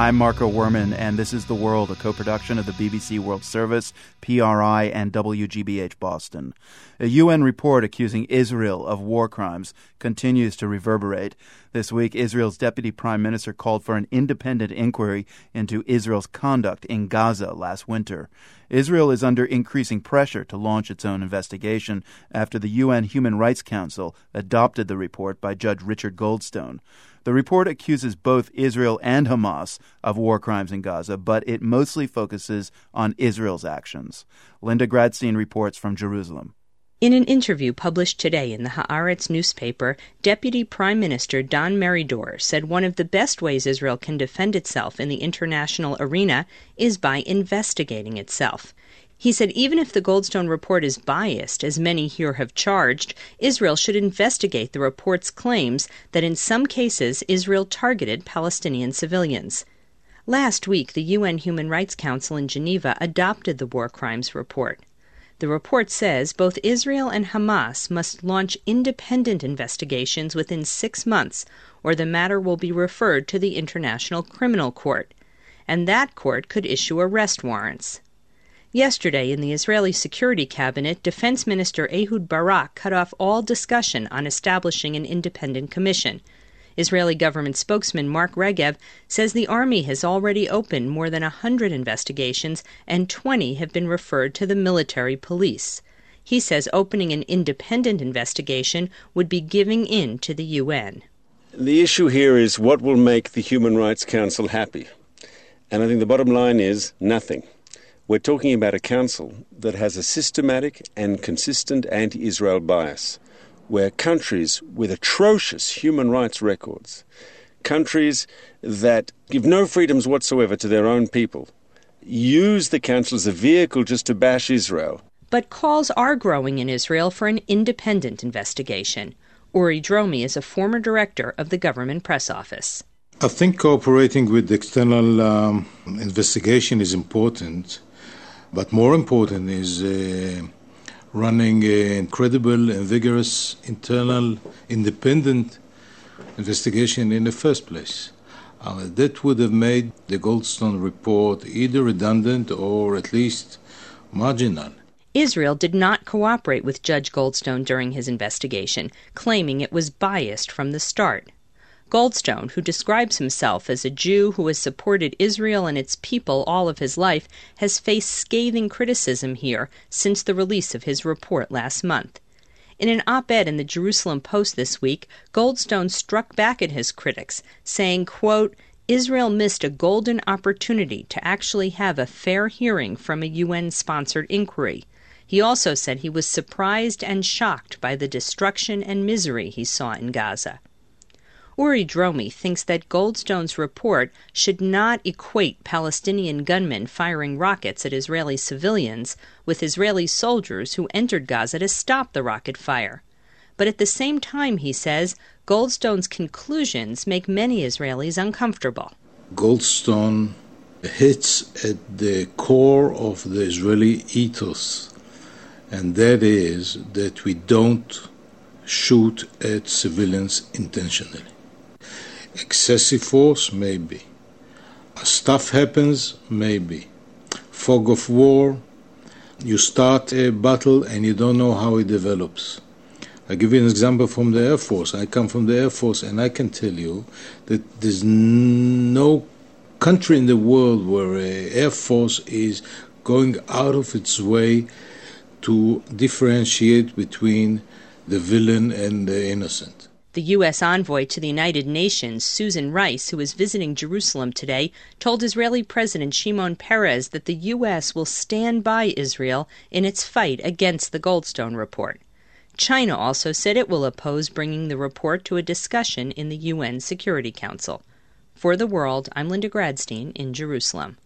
I'm Marco Werman, and this is The World, a co-production of the BBC World Service, PRI, and WGBH Boston. A UN report accusing Israel of war crimes continues to reverberate. This week, Israel's deputy prime minister called for an independent inquiry into Israel's conduct in Gaza last winter. Israel is under increasing pressure to launch its own investigation after the UN Human Rights Council adopted the report by Judge Richard Goldstone. The report accuses both Israel and Hamas of war crimes in Gaza, but it mostly focuses on Israel's actions. Linda Gradstein reports from Jerusalem. In an interview published today in the Haaretz newspaper, Deputy Prime Minister Dan Meridor said one of the best ways Israel can defend itself in the international arena is by investigating itself. He said even if the Goldstone report is biased, as many here have charged, Israel should investigate the report's claims that in some cases Israel targeted Palestinian civilians. Last week, the UN Human Rights Council in Geneva adopted the war crimes report. The report says both Israel and Hamas must launch independent investigations within 6 months, or the matter will be referred to the International Criminal Court, and that court could issue arrest warrants. Yesterday, in the Israeli Security Cabinet, Defense Minister Ehud Barak cut off all discussion on establishing an independent commission. Israeli government spokesman Mark Regev says the army has already opened more than 100 investigations and 20 have been referred to the military police. He says opening an independent investigation would be giving in to the UN. The issue here is what will make the Human Rights Council happy. And I think the bottom line is nothing. We're talking about a council that has a systematic and consistent anti-Israel bias, where countries with atrocious human rights records, countries that give no freedoms whatsoever to their own people, use the council as a vehicle just to bash Israel. But calls are growing in Israel for an independent investigation. Uri Dromi is a former director of the government press office. I think cooperating with the external investigation is important. But more important is running an credible and vigorous internal independent investigation in the first place. That would have made the Goldstone report either redundant or at least marginal. Israel did not cooperate with Judge Goldstone during his investigation, claiming it was biased from the start. Goldstone, who describes himself as a Jew who has supported Israel and its people all of his life, has faced scathing criticism here since the release of his report last month. In an op-ed in the Jerusalem Post this week, Goldstone struck back at his critics, saying, quote, Israel missed a golden opportunity to actually have a fair hearing from a UN-sponsored inquiry. He also said he was surprised and shocked by the destruction and misery he saw in Gaza. Uri Dromi thinks that Goldstone's report should not equate Palestinian gunmen firing rockets at Israeli civilians with Israeli soldiers who entered Gaza to stop the rocket fire. But at the same time, he says, Goldstone's conclusions make many Israelis uncomfortable. Goldstone hits at the core of the Israeli ethos, and that is that we don't shoot at civilians intentionally. Excessive force, maybe. Stuff happens, maybe. Fog of war, you start a battle and you don't know how it develops. I'll give you an example from the Air Force. I come from the Air Force and I can tell you that there's no country in the world where an Air Force is going out of its way to differentiate between the villain and the innocent. The U.S. envoy to the United Nations, Susan Rice, who is visiting Jerusalem today, told Israeli President Shimon Peres that the U.S. will stand by Israel in its fight against the Goldstone report. China also said it will oppose bringing the report to a discussion in the UN Security Council. For The World, I'm Linda Gradstein in Jerusalem.